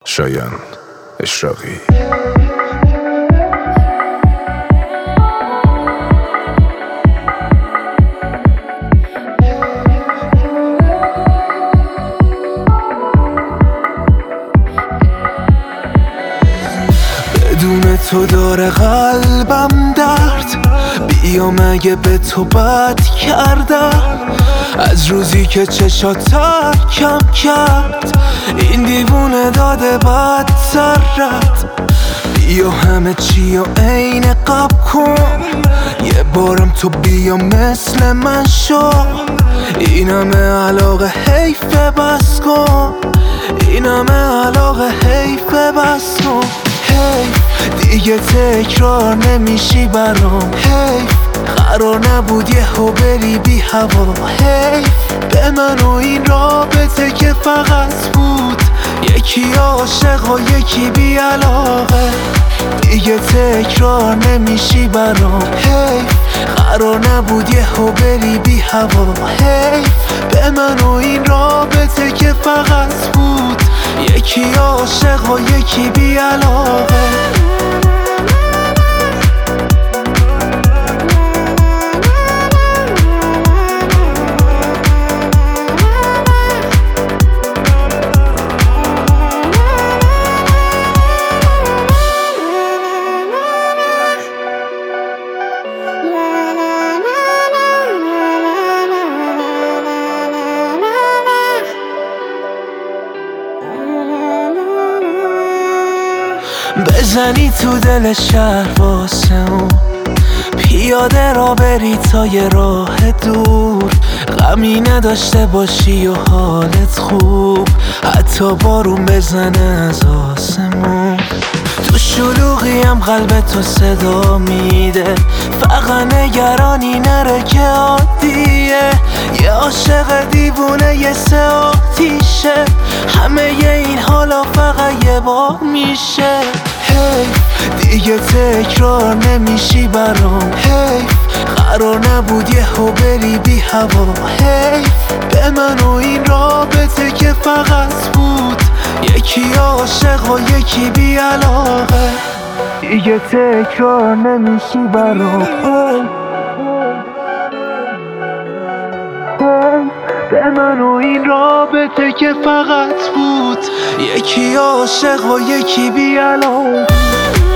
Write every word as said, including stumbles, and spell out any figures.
شایان اشراقی. بدون تو داره قلبم درد، بیا مگه به تو بد کردم. از روزی که چشات ترکم کرد، این دیوونه داده بدتر رد. بیا همه چی و عین قبل کن، یه بارم تو بیا مثل من شو. این همه علاقه حیفه بس کن، این همه علاقه حیفه بس کن. حیف دیگه تکرار نمیشی برام، حیف قرار نبود یه هو بری بی هوا. حیف به من و این رابطه که فقط بود یکی عاشق و یکی بی علاقه. دیگه تکرار نمیشی برام، حیف قرار نبود یه هو بری بی هوا. حیف به من و این رابطه که فقط بود یکی عاشق و یکی بی علاقه. بزنی تو دل شهر واسمون، پیاده را بری تا یه راه دور. غمی نداشته باشی و حالت خوب، حتی بارون بزنه از آسمون. تو شلوغیم قلب تو صدا میده، فقط نگرانی نره که عادیه. یه عاشق دیوونه یه سه آتیشه، همه این حالا فقط یه بار میشه. حیف دیگه تکرار نمیشی برام، حیف قرار نبود یه هو بری بی هوا. حیف به من و این رابطه که فقط بود یکی عاشق و یکی بی علاقه. دیگه تکرار نمیشی برام، به من و این رابطه که فقط بود یکی عاشق و یکی بی علاقه.